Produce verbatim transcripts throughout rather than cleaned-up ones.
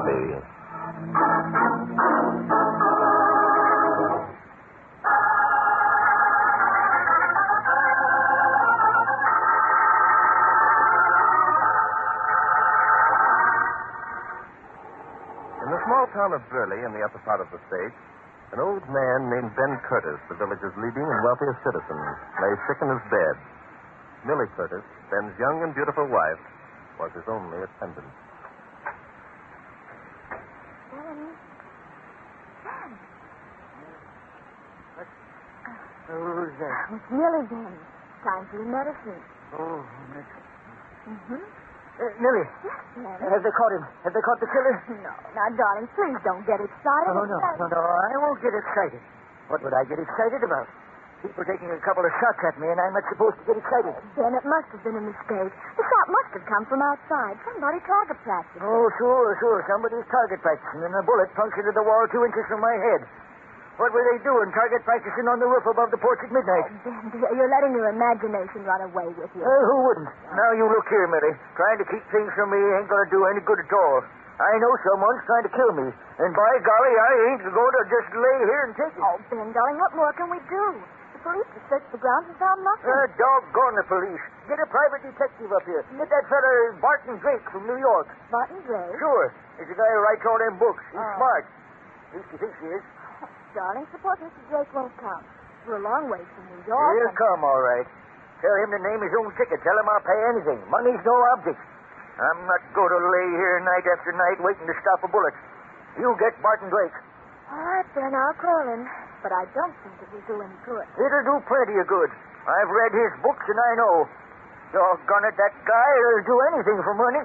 Bobby. In the small town of Burley, in the upper part of the state, an old man named Ben Curtis, the village's leading and wealthiest citizen, lay sick in his bed. Millie Curtis, Ben's young and beautiful wife, was his only attendant. Ben. Ben. Who's that? It's Millie, Ben. Time for your medicine. Oh, medicine. Mm-hmm. Uh, Millie, Yes, Ben. have they caught him? Have they caught the killer? No. Now, darling, please don't get excited. Oh, no, no, no, I won't get excited. What would I get excited about? People taking a couple of shots at me, and I'm not supposed to get excited. Ben, it must have been a mistake. The shot must have come from outside. Somebody target practiced. Oh, sure, sure. Somebody's target practicing, and a bullet punctured the wall two inches from my head. What were they doing, target practicing on the roof above the porch at midnight? Oh, Ben, dear, you're letting your imagination run away with you. Uh, who wouldn't? Now you look here, Millie. Trying to keep things from me ain't going to do any good at all. I know someone's trying to kill me, and by golly, I ain't going to just lay here and take it. Oh, Ben, darling, what more can we do? The police have searched the grounds and found nothing. Uh, doggone the police. Get a private detective up here. Get that fella Barton Drake from New York. Barton Drake? Sure. He's the guy who writes all them books. He's Oh. smart. At least he thinks he is. Darling, suppose Mister Drake won't come. We're a long way from New York. He'll and- come, all right. Tell him to name his own ticket. Tell him I'll pay anything. Money's no object. I'm not going to lay here night after night waiting to stop a bullet. You get Barton Drake. All right, Ben, I'll call him. But I don't think it will do any good. It'll do plenty of good. I've read his books, and I know. Doggone it, that guy will do anything for money.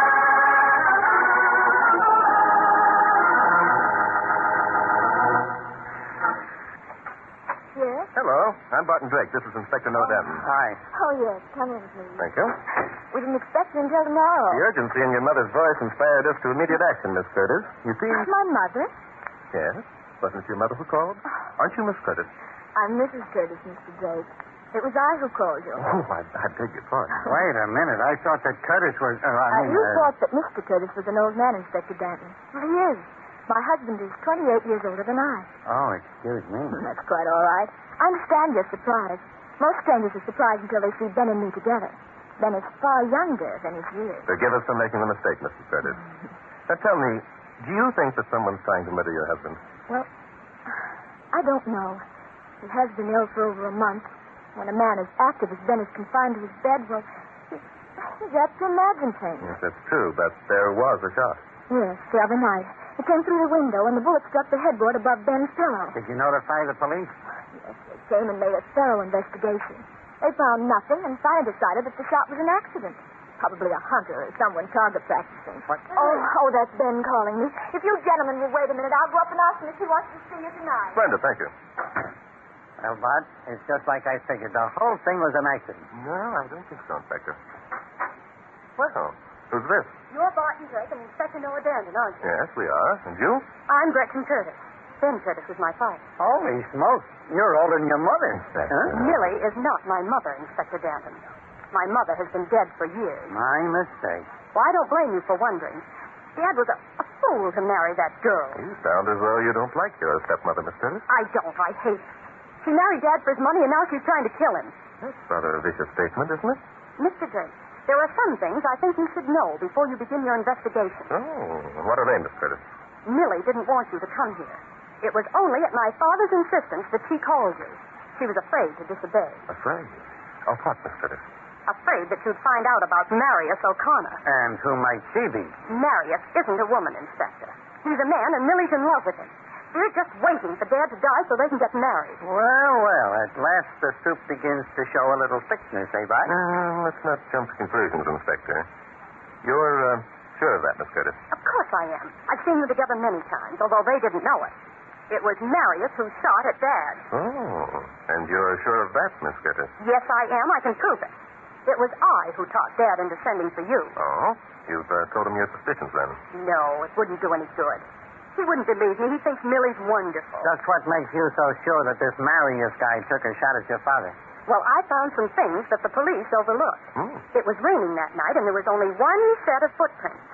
Yes? Hello. I'm Barton Drake. This is Inspector Noah Danton. Hi. Oh, yes. Come in, please. Thank you. We didn't expect you until tomorrow. The urgency in your mother's voice inspired us to immediate action, Miss Curtis. You see... My mother? Yes? Wasn't it your mother who called? Aren't you Miss Curtis? I'm Missus Curtis, Mister Drake. It was I who called you. Oh, I, I beg your pardon. Wait a minute. I thought that Curtis was... Uh, I Uh, mean, you uh, thought that Mister Curtis was an old man, Inspector Danton. Well, he is. My husband is twenty-eight years older than I. Oh, excuse me. That's quite all right. I understand you're surprised. Most strangers are surprised until they see Ben and me together. Ben is far younger than his years. Forgive us for making the mistake, Mister Curtis. Now, tell me, do you think that someone's trying to murder your husband? Well, I don't know. He has been ill for over a month. When a man as active as Ben is confined to his bed, well, he, he's apt to imagine things. Yes, that's true, but there was a shot. Yes, the other night. It came through the window, and the bullet struck the headboard above Ben's pillow. Did you notify the police? Yes, they came and made a thorough investigation. They found nothing and finally decided that the shot was an accident. Probably a hunter or someone target practicing. What? Oh, oh, that's Ben calling me. If you gentlemen will wait a minute, I'll go up and ask him if he wants to see you tonight. Brenda, thank you. Well, Bart, it's just like I figured. The whole thing was an accident. No, I don't think so, Inspector. Well, who's this? You're Barton Drake and Inspector Noah Danton, aren't you? Yes, we are. And you? I'm Gretchen Curtis. Ben Curtis is my father. Holy smokes. You're older than your mother. Inspector. Huh? Millie is not my mother, Inspector Danton. My mother has been dead for years. My mistake. Well, I don't blame you for wondering. Dad was a, a fool to marry that girl. You sound as though you don't like your stepmother, Miss Curtis. I don't. I hate her. She married Dad for his money, and now she's trying to kill him. That's rather a vicious statement, isn't it? Mister Drake, there are some things I think you should know before you begin your investigation. Oh, what are they, Miss Curtis? Millie didn't want you to come here. It was only at my father's insistence that she called you. She was afraid to disobey. Afraid? Of what, Miss Curtis? Afraid that you'd find out about Marius O'Connor. And who might she be? Marius isn't a woman, Inspector. He's a man, and Millie's in love with him. They're just waiting for Dad to die so they can get married. Well, well, at last the soup begins to show a little thickness, eh, Bart? Uh, let's not jump to conclusions, Inspector. You're uh, sure of that, Miss Curtis? Of course I am. I've seen them together many times, although they didn't know it. It was Marius who shot at Dad. Oh, and you're sure of that, Miss Curtis? Yes, I am. I can prove it. It was I who talked Dad into sending for you. Oh? You've uh, told him your suspicions, then? No, it wouldn't do any good. He wouldn't believe me. He thinks Millie's wonderful. Just what makes you so sure that this Marius guy took a shot at your father? Well, I found some things that the police overlooked. Hmm. It was raining that night, and there was only one set of footprints.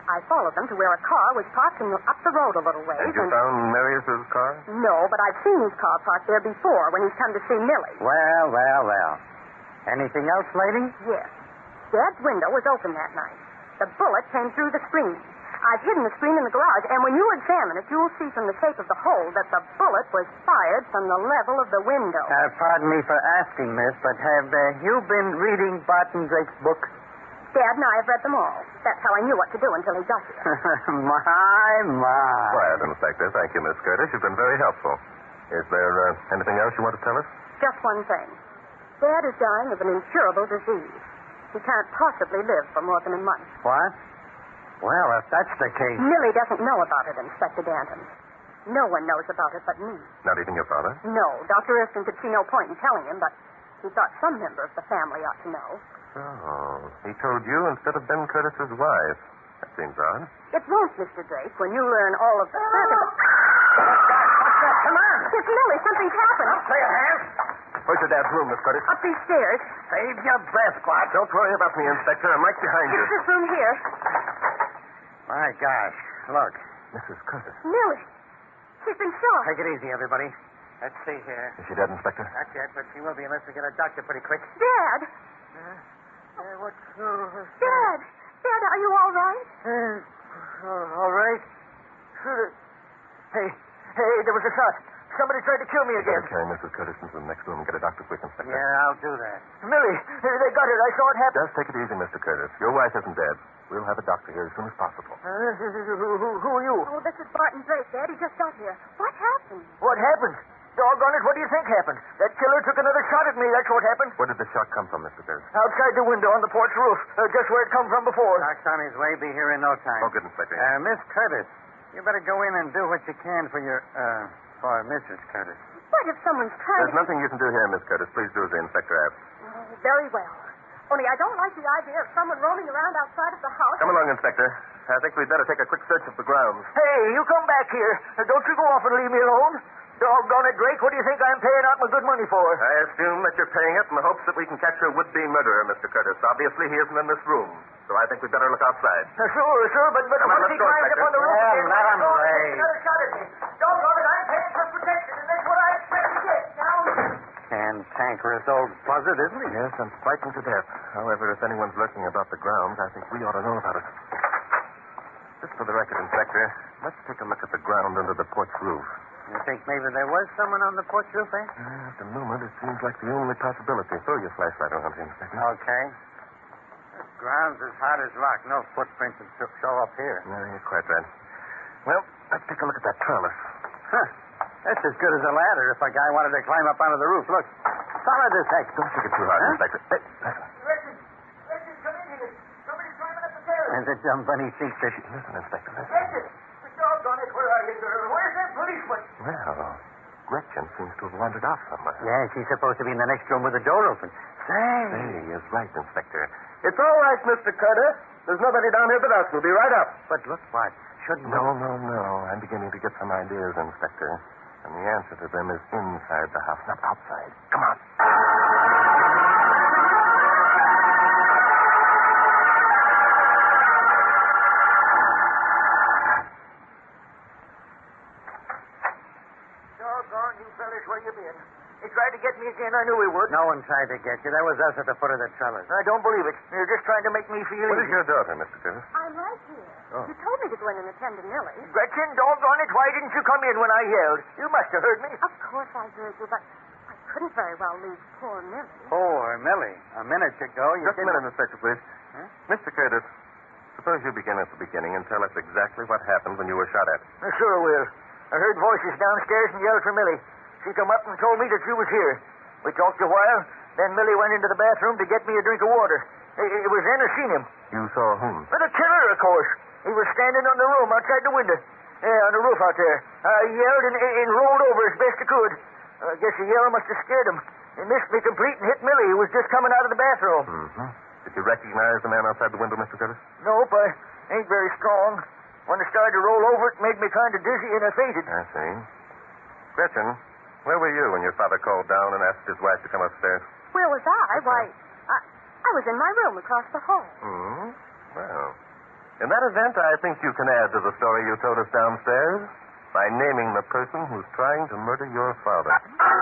I followed them to where a car was parked and up the road a little ways. And you found Marius's car? No, but I've seen his car parked there before when he's come to see Millie. Well, well, well. Anything else, lady? Yes. Dad's window was open that night. The bullet came through the screen. I've hidden the screen in the garage, and when you examine it, you'll see from the shape of the hole that the bullet was fired from the level of the window. Uh, pardon me for asking, miss, but have uh, you been reading Barton Drake's book? Dad and I have read them all. That's how I knew what to do until he got here. my, my. Quiet, Inspector. Thank you, Miss Curtis. You've been very helpful. Is there uh, anything else you want to tell us? Just one thing. Dad is dying of an incurable disease. He can't possibly live for more than a month. What? Well, if that's the case... Millie doesn't know about it, Inspector Danton. No one knows about it but me. Not even your father? No. Doctor Erskine could see no point in telling him, but he thought some member of the family ought to know. Oh, he told you instead of Ben Curtis's wife. That seems odd. It won't, Mister Drake, when you learn all of the... What's that? Come on. It's Millie. Something's happened. Don't play a hand. Where's your dad's room, Miss Curtis? Up these stairs. Save your breath, Squad. Don't worry about me, Inspector. I'm right behind you. It's this room here. My gosh. Look. Missus Curtis. Millie. She's been shot. Take it easy, everybody. Let's see here. Is she dead, Inspector? Not yet, but she will be unless we get a doctor pretty quick. Dad. Uh, what's... Uh, Dad. Dad, are you all right? Uh, all right. Sure. Hey, hey, there was a shot. Somebody tried to kill me You again. better carry Missus Curtis into the next room and get a doctor quick, Inspector. Yeah, I'll do that. Millie, they got her. I saw it happen. Just take it easy, Mister Curtis. Your wife isn't dead. We'll have a doctor here as soon as possible. Uh, who, who, who are you? Oh, this is Barton Drake, Dad. He just got here. What happened? What happened? Doggone it, what do you think happened? That killer took another shot at me. That's what happened. Where did the shot come from, Mister Curtis? Outside the window on the porch roof. Uh, just where it come from before. Doc's on his way. Be here in no time. Oh, good, Inspector. Uh, Miss Curtis, you better go in and do what you can for your, uh, for Missus Curtis. What if someone's trying There's nothing you can do here, Miss Curtis. Please do as the Inspector asks. Oh, very well. Only I don't like the idea of someone roaming around outside of the house. Come along, Inspector. I think we'd better take a quick search of the grounds. Hey, you come back here. Uh, don't you go off and leave me alone. Doggone it, Drake. What do you think I'm paying out my good money for? I assume that you're paying it in the hopes that we can catch your would-be murderer, Mister Curtis. Obviously, he isn't in this room, so I think we'd better look outside. Uh, sure, sure, but, but Come on, once let's he go, climbs Inspector. up on the roof Yeah, again, let him Doggone it, lay. take another shot at me. Doggone it, I'm paying for protection, and that's what I expect to get. Now... Cantankerous old buzzard, isn't he? Yes, I'm frightened to death. However, if anyone's lurking about the grounds, I think we ought to know about it. Just for the record, Inspector, let's take a look at the ground under the porch roof. You think maybe there was someone on the porch roof, eh? Uh, at the moment, it seems like the only possibility. Throw your flashlight around here, Inspector. Okay. This ground's as hard as rock. No footprints would sh- show up here. No, you're quite right. Well, let's take a look at that trellis. Huh. That's as good as a ladder if a guy wanted to climb up onto the roof. Look. Solid as heck. Don't shake it too hard, Huh? Inspector. Hey, listen. Listen, listen, come in here. Somebody's climbing up the stairs. There's a dumb bunny seat fish. Listen, Inspector, listen. Listen, doggone it, where are you, girl? Where's that policeman? Well, Gretchen seems to have wandered off somewhere. Yeah, she's supposed to be in the next room with the door open. Say. Hey, he is right, Inspector. It's all right, Mister Curtis. There's nobody down here but us. We'll be right up. But look, what? Shouldn't... No, no, no. I'm beginning to get some ideas, Inspector. And the answer to them is inside the house, not outside. Come on. Doggone you fellas, where you been? He tried to get me again. I knew he would. No one tried to get you. That was us at the foot of the trellis. I don't believe it. You're just trying to make me feel What is easy. your daughter, Mister Curtis? I'm right here. Oh. You told me to go in and attend to Millie. Gretchen, doggone it, why didn't you come in when I yelled? You must have heard me. Of course I heard you, but I couldn't very well leave poor Millie. Poor Millie. A minute ago, you Just a didn't... minute, Inspector, please. Huh? Mister Curtis, suppose you begin at the beginning and tell us exactly what happened when you were shot at. I sure will. I heard voices downstairs and yelled for Millie. She come up and told me that you was here. We talked a while, then Millie went into the bathroom to get me a drink of water. It, it was then I seen him. You saw whom? Well, the killer, of course. He was standing on the room outside the window. Yeah, on the roof out there. I yelled and, and rolled over as best I could. I guess the yell must have scared him. He missed me complete and hit Millie, who was just coming out of the bathroom. Mm-hmm. Did you recognize the man outside the window, Mister Curtis? Nope, I ain't very strong. When I started to roll over, it made me kind of dizzy and I fainted. I see. Gretchen, where were you when your father called down and asked his wife to come upstairs? Where was I? Why, I, I was in my room across the hall. Hmm? Well, In that event, I think you can add to the story you told us downstairs by naming the person who's trying to murder your father.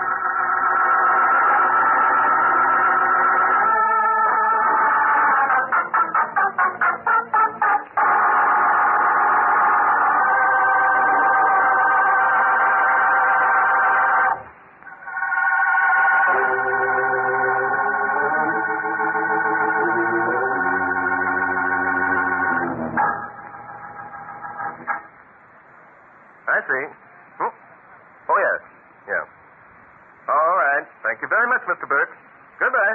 I see. Hmm? Oh, yes. Yeah. All right. Thank you very much, Mister Burke. Goodbye.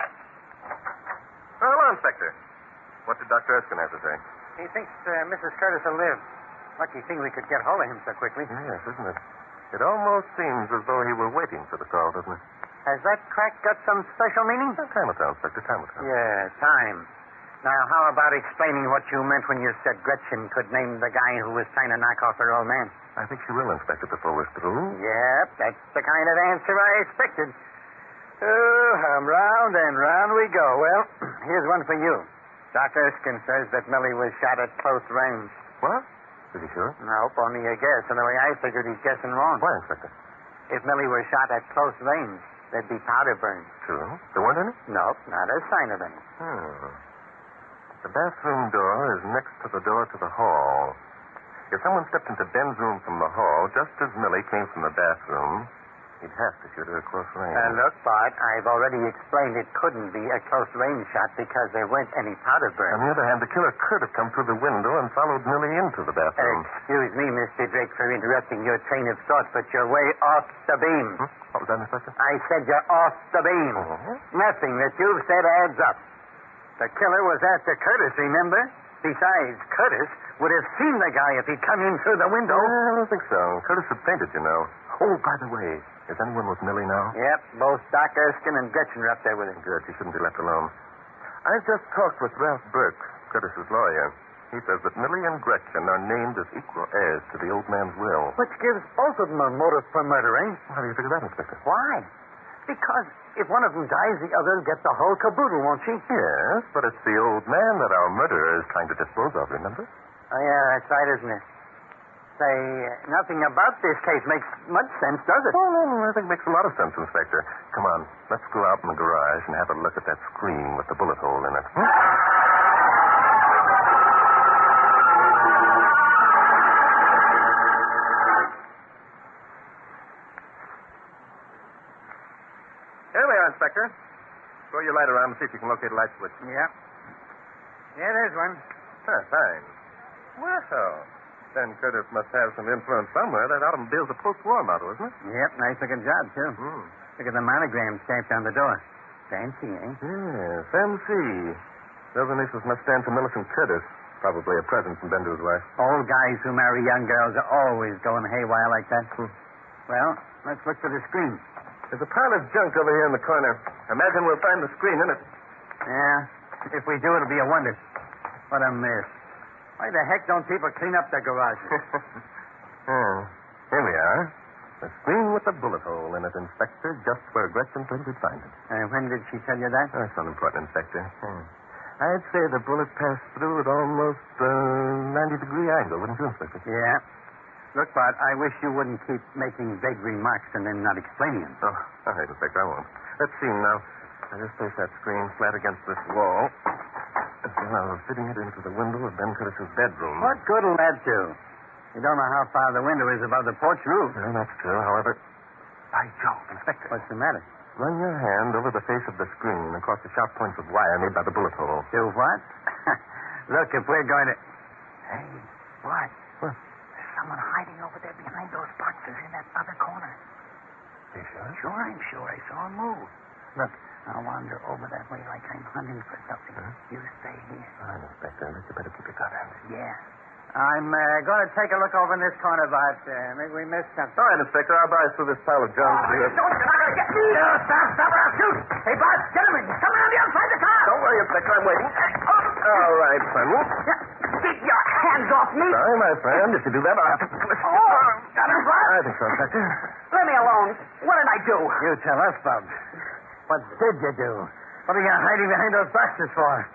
Oh, hello, Inspector. What did Doctor Erskine have to say? He thinks uh, Missus Curtis will live. Lucky thing we could get hold of him so quickly. Yes, isn't it? It almost seems as though he were waiting for the call, doesn't it? Has that crack got some special meaning? Oh, time will tell, Inspector. Time will tell. Yeah, time. Now, how about explaining what you meant when you said Gretchen could name the guy who was trying to knock off her old man? I think she will, Inspector, before we're through. Yep, that's the kind of answer I expected. Oh, um, round and round we go. Well, here's one for you. Doc Erskine says that Millie was shot at close range. What? Is he sure? Nope, only a guess. And the way I figured, he's guessing wrong. Why, Inspector? If Millie was shot at close range, there'd be powder burns. True. There weren't any? Nope, not a sign of any. Hmm. The bathroom door is next to the door to the hall. If someone stepped into Ben's room from the hall, just as Millie came from the bathroom, he'd have to shoot her at close range. Uh, look, Bart, I've already explained it couldn't be a close-range shot because there weren't any powder On burns. the other hand, the killer could have come through the window and followed Millie into the bathroom. Excuse me, Mister Drake, for interrupting your train of thought, but you're way off the beam. Hmm? What was that, Inspector? I said you're off the beam. Oh. Nothing that you've said adds up. The killer was after Curtis, remember? Besides, Curtis would have seen the guy if he'd come in through the window. I don't think so. Curtis had fainted, you know. Oh, by the way, is anyone with Millie now? Yep, both Doc Erskine and Gretchen are up there with him. Good. She shouldn't be left alone. I've just talked with Ralph Burke, Curtis's lawyer. He says that Millie and Gretchen are named as equal heirs to the old man's will. Which gives both of them a motive for murder, eh? How do you figure that, Inspector? Why? Because if one of them dies, the other will get the whole caboodle, won't she? Yes, but it's the old man that our murderer is trying to dispose of, remember? Oh, yeah, that's right, isn't it? Say, uh, nothing about this case makes much sense, does it? Oh, no, no, I think it makes a lot of sense, Inspector. Come on, let's go out in the garage and have a look at that screen with the bullet hole in it. Here we are, Inspector. Throw your light around and see if you can locate a light switch. Yeah. Yeah, there's one. Ah, fine. Well, Ben Curtis must have some influence somewhere. That automobile's a post-war model, isn't it? Yep, nice looking job, too. Hmm. Look at the monogram stamped on the door. Fancy, eh? Yes, M C. Those initials must stand for Millicent Curtis. Probably a present from Ben to his wife. Old guys who marry young girls are always going haywire like that. Hmm. Well, let's look for the screen. There's a pile of junk over here in the corner. Imagine we'll find the screen in it. Yeah, if we do, it'll be a wonder. What a mess. Why the heck don't people clean up their garages? Oh, here we are. The screen with the bullet hole in it, Inspector, just where Gretchen said we'd find it. Uh, when did she tell you that? That's unimportant, Inspector. Hmm. I'd say the bullet passed through at almost a ninety-degree angle, wouldn't you, Inspector? Yeah. Look, Bart, I wish you wouldn't keep making vague remarks and then not explaining them. Oh, all right, Inspector, I won't. Let's see now. I just place that screen flat against this wall. And now fitting it into the window of Ben Curtis's bedroom. What good will that do? You don't know how far the window is above the porch roof. Well, that's true. However, by Jove, Inspector. What's the matter? Run your hand over the face of the screen across the sharp points of wire made by the bullet hole. Do what? Look, if we're going to... Hey, what? What? There's someone hiding over there behind those boxes in that other corner. Are you sure? Sure, I'm sure. I saw him move. Look, I'll wander over that way like I'm hunting for something. Huh? You stay here. All right, Inspector. You better keep your gun handy. Yeah. I'm uh, going to take a look over in this corner, Bart. Uh, maybe we missed something. All right, Inspector. I'll buy through this pile of junk. Don't, you're not going to get me. No, stop, stop, or I'll shoot. Hey, Bart, get him in. Come around the outside the car. Don't worry, Inspector. I'm waiting. All right, son. Keep your hands off me. Sorry, my friend. If you do that, I'll have to... Oh, got him, Bart. I think so, Inspector. Let me alone. What did I do? You tell us, Bub. What did you do? What are you hiding behind those boxes for?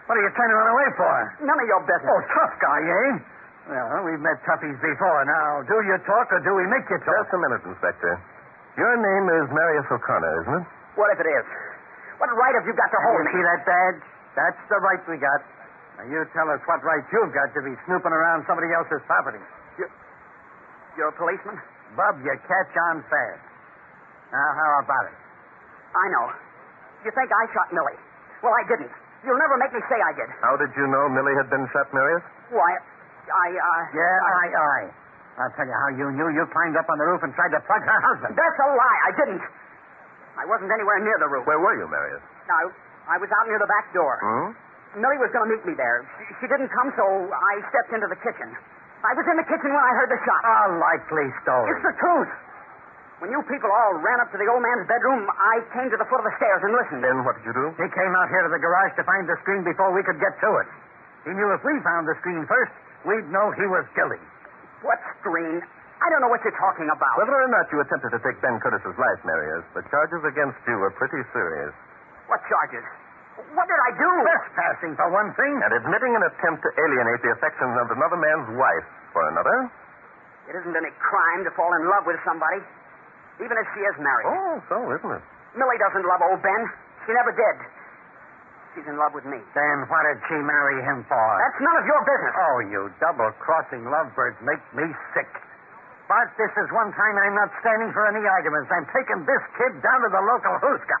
What are you turning her away for? None of your business. Oh, tough guy, eh? Well, we've met toughies before. Now, do you talk or do we make you talk? Just a minute, Inspector. Your name is Marius O'Connor, isn't it? What if it is? What right have you got to hold You me? see that badge? That's the right we got. Now, you tell us what right you've got to be snooping around somebody else's property. You're a policeman? Bub, you catch on fast. Now, how about it? I know. You think I shot Millie? Well, I didn't. You'll never make me say I did. How did you know Millie had been shot, Marius? Why, I, uh... Yeah, aye, aye. I'll tell you how you knew. You climbed up on the roof and tried to plug her husband. That's a lie. I didn't. I wasn't anywhere near the roof. Where were you, Marius? I, I was out near the back door. Hmm? Millie was going to meet me there. She, she didn't come, so I stepped into the kitchen. I was in the kitchen when I heard the shot. A likely story. It's the truth. When you people all ran up to the old man's bedroom, I came to the foot of the stairs and listened. Then what did you do? He came out here to the garage to find the screen before we could get to it. He knew if we found the screen first, we'd know he was guilty. What screen? I don't know what you're talking about. Whether or not you attempted to take Ben Curtis's life, Marius, the charges against you are pretty serious. What charges? What did I do? Trespassing, for one thing. And admitting an attempt to alienate the affections of another man's wife for another? It isn't any crime to fall in love with somebody, even if she is married. Oh, so isn't it? Millie doesn't love old Ben. She never did. She's in love with me. Then what did she marry him for? That's none of your business. Oh, you double-crossing lovebirds make me sick. But this is one time I'm not standing for any arguments. I'm taking this kid down to the local hooska.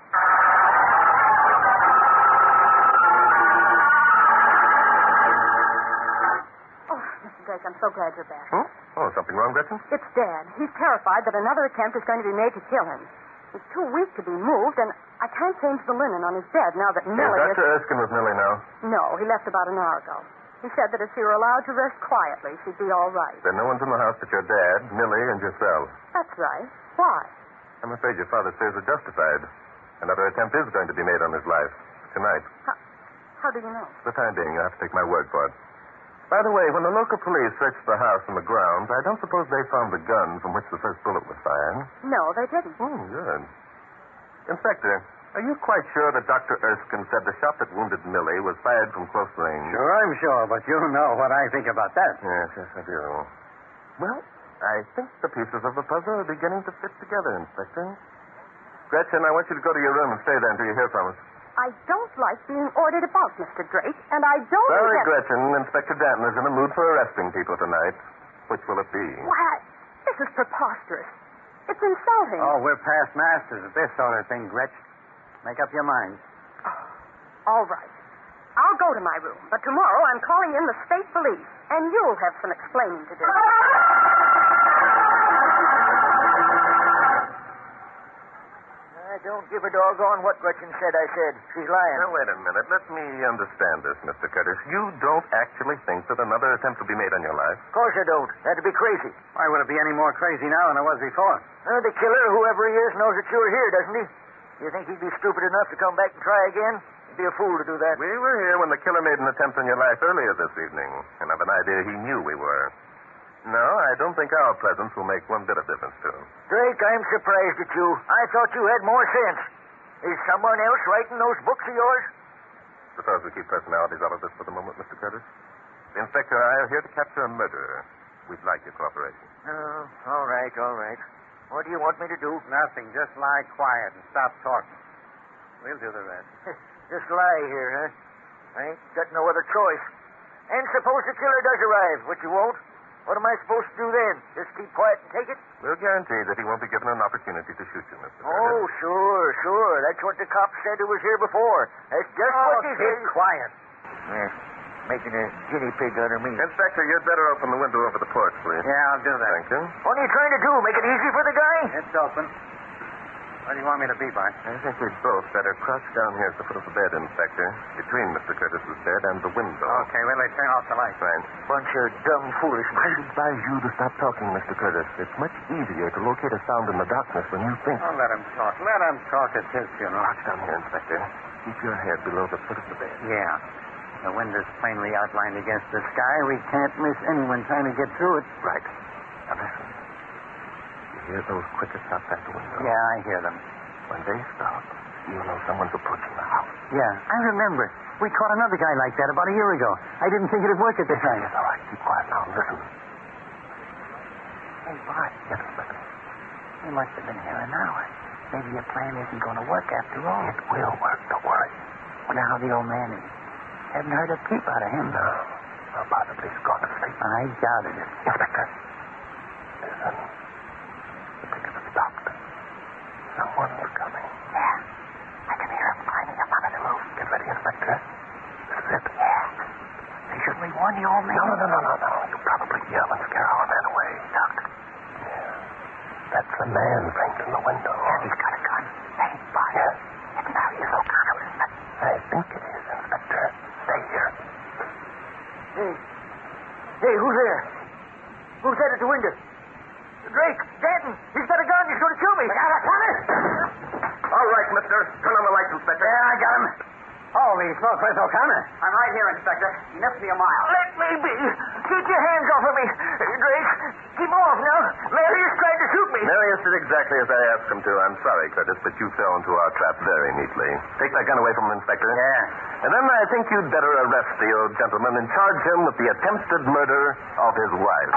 Oh, Mister Drake, I'm so glad you're back. Hmm? Oh, something wrong, Gretchen? It's Dad. He's terrified that another attempt is going to be made to kill him. He's too weak to be moved, and I can't change the linen on his bed now that Is Millie Doctor Erskine with Millie now? No, he left about an hour ago. He said that if she were allowed to rest quietly, she'd be all right. Then no one's in the house but your dad, Millie, and yourself. That's right. Why? I'm afraid your father's fears are justified. Another attempt is going to be made on his life. Tonight. How, how do you know? For the time being, you have to take my word for it. By the way, when the local police searched the house and the grounds, I don't suppose they found the gun from which the first bullet was fired. No, they didn't. Hmm, good. Inspector, are you quite sure that Doctor Erskine said the shot that wounded Millie was fired from close range? Sure, I'm sure, but you know what I think about that. Yes, yes, I do. Well, I think the pieces of the puzzle are beginning to fit together, Inspector. Gretchen, I want you to go to your room and stay there until you hear from us. I don't like being ordered about, Mister Drake, and I don't... Sorry, have... Gretchen. Inspector Danton is in a mood for arresting people tonight. Which will it be? Why, this is preposterous. It's insulting. Oh, we're past masters at this sort of thing, Gretch. Make up your mind. Oh, all right. I'll go to my room, but tomorrow I'm calling in the state police, and you'll have some explaining to do. I don't give a doggone what Gretchen said I said. She's lying. Now, wait a minute. Let me understand this, Mister Curtis. You don't actually think that another attempt will be made on your life? Of course I don't. That'd be crazy. Why would it be any more crazy now than it was before? Uh, the killer, whoever he is, knows that you're here, doesn't he? You think he'd be stupid enough to come back and try again? He'd be a fool to do that. We were here when the killer made an attempt on your life earlier this evening, and I've an idea he knew we were. No, I don't think our presence will make one bit of difference to him. Drake, I'm surprised at you. I thought you had more sense. Is someone else writing those books of yours? Suppose we keep personalities out of this for the moment, Mister Curtis. The inspector and I are here to capture a murderer. We'd like your cooperation. Oh, all right, all right. What do you want me to do? Nothing. Just lie quiet and stop talking. We'll do the rest. Just lie here, huh? I ain't got no other choice. And suppose the killer does arrive, which he won't. What am I supposed to do then? Just keep quiet and take it? We'll guarantee that he won't be given an opportunity to shoot you, Mister Oh, Curtis. sure, sure. That's what the cop said who was here before. That's just Oh, what he keep said. quiet. Yeah, making a guinea pig out of me. Inspector, you'd better open the window over the porch, please. Yeah, I'll do that. Thank you. What are you trying to do? Make it easy for the guy? It's open. Where do you want me to be, Bart? I think we'd both better crouch down here at the foot of the bed, Inspector, between Mister Curtis's bed and the window. Okay, well, let's turn off the light. Fine. Bunch of dumb foolish. I advise you to stop talking, Mister Curtis. It's much easier to locate a sound in the darkness when you think. Oh, let him talk. Let him talk. It's his funeral. Crouch down here, Inspector. Keep your head below the foot of the bed. Yeah. The window's plainly outlined against the sky. We can't miss anyone trying to get through it. Right. Now listen. You hear those crickets outside the window? Yeah, I hear them. When they stop, feel though someone's approaching the house. Yeah, I remember. We caught another guy like that about a year ago. I didn't think it'd work at the time. Yes, all right. Keep quiet now. Listen. Hey, Bart. Yes, Inspector. He must have been here an hour. Maybe your plan isn't going to work after all. It will work. Don't worry. Wonder how the old man is. Haven't heard a peep out of him. No. No, possibly he's gone to sleep. I doubted it. Inspector. Listen. The ticket has stopped. Someone's coming. Yeah. I can hear him climbing up onto the roof. Get ready, Inspector. This is it. Yeah. Hey, shouldn't we warn the old man? No, no, no, no, no, no. You'll probably yell and scare our man away. Look. Yeah. That's the man framed in the window. Yeah, he's got a gun. Hey, Bart. Yes. It's Marius O'Connor, isn't it? I think it is, Inspector. Stay here. Hey. Hey, who's there? Who's that at the window? Drake, Danton, he's got a gun. He's going to kill me. I got a gun. All right, mister. Turn on the lights, Inspector. Yeah, I got him. Holy smoke, where's O'Connor? I'm right here, Inspector. He must be a mile. Let me be. Keep your hands off of me. Drake, keep off now. Marius tried to shoot me. Marius did exactly as I asked him to. I'm sorry, Curtis, but you fell into our trap very neatly. Take that gun away from him, Inspector. Yeah. And then I think you'd better arrest the old gentleman and charge him with the attempted murder of his wife.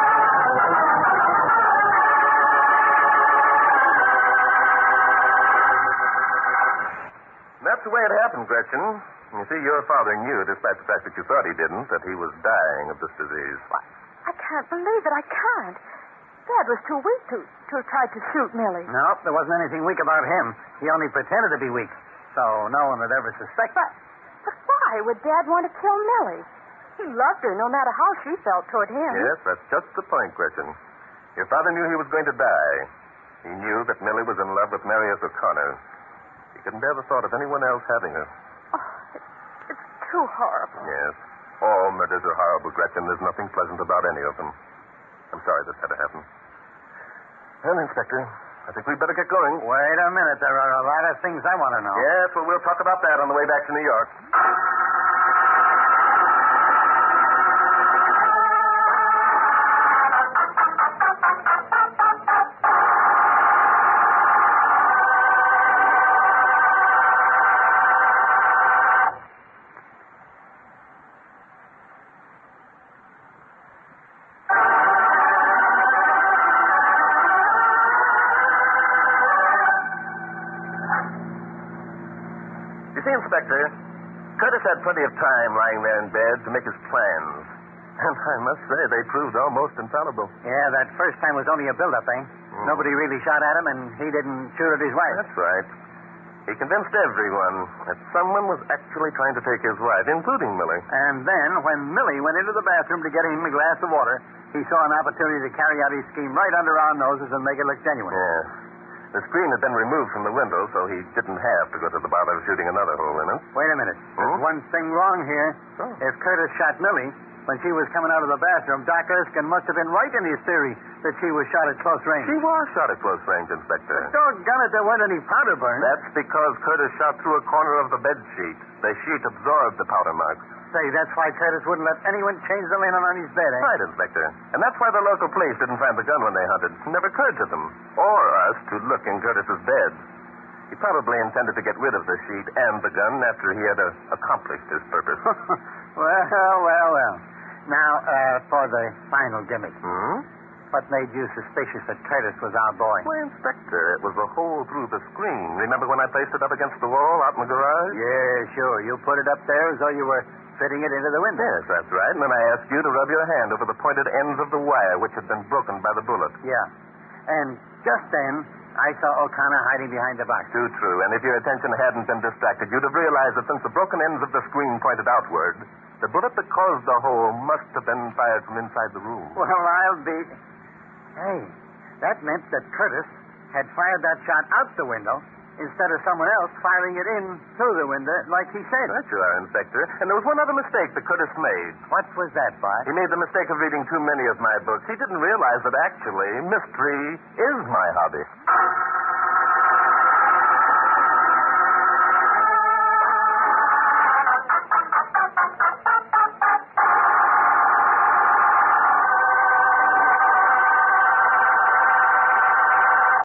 That's the way it happened, Gretchen. You see, your father knew, despite the fact that you thought he didn't, that he was dying of this disease. What? I can't believe it. I can't. Dad was too weak to, to have tried to shoot Millie. Nope, there wasn't anything weak about him. He only pretended to be weak. So no one would ever suspect But, but why would Dad want to kill Millie? He loved her no matter how she felt toward him. Yes, that's just the point, Gretchen. Your father knew he was going to die. He knew that Millie was in love with Marius O'Connor. He couldn't bear the thought of anyone else having her. Oh, it, it's too horrible. Yes. All murders are horrible, Gretchen. There's nothing pleasant about any of them. I'm sorry this had to happen. Well, Inspector, I think we'd better get going. Wait a minute. There are a lot of things I want to know. Yes, well, we'll talk about that on the way back to New York. You see, Inspector, Curtis had plenty of time lying there in bed to make his plans. And I must say, they proved almost infallible. Yeah, that first time was only a build-up, eh? Mm. Nobody really shot at him, and he didn't shoot at his wife. That's right. He convinced everyone that someone was actually trying to take his wife, including Millie. And then, when Millie went into the bathroom to get him a glass of water, he saw an opportunity to carry out his scheme right under our noses and make it look genuine. Yes. The screen had been removed from the window, so he didn't have to go to the bother of shooting another hole in it. Wait a minute. There's Hmm? one thing wrong here. Oh. If Curtis shot Millie when she was coming out of the bathroom, Doc Erskine must have been right in his theory that she was shot at close range. She was shot at close range, Inspector. Doggone it, there weren't any powder burns. That's because Curtis shot through a corner of the bed sheet. The sheet absorbed the powder marks. Say, that's why Curtis wouldn't let anyone change the linen on his bed, eh? Right, Inspector. And that's why the local police didn't find the gun when they hunted. It never occurred to them, or us, to look in Curtis's bed. He probably intended to get rid of the sheet and the gun after he had uh, accomplished his purpose. Well, well, well. Now, uh, for the final gimmick. Hmm? What made you suspicious that Curtis was our boy? Why, Inspector, it was a hole through the screen. Remember when I placed it up against the wall out in the garage? Yeah, sure. You put it up there as though you were fitting it into the window. Yes, that's right. And then I asked you to rub your hand over the pointed ends of the wire which had been broken by the bullet. Yeah. And just then, I saw O'Connor hiding behind the box. Too true. And if your attention hadn't been distracted, you'd have realized that since the broken ends of the screen pointed outward, the bullet that caused the hole must have been fired from inside the room. Well, I'll be... Hey, that meant that Curtis had fired that shot out the window instead of someone else firing it in through the window like he said. That you are, Inspector. And there was one other mistake that Curtis made. What was that, Bart? He made the mistake of reading too many of my books. He didn't realize that actually mystery is my hobby.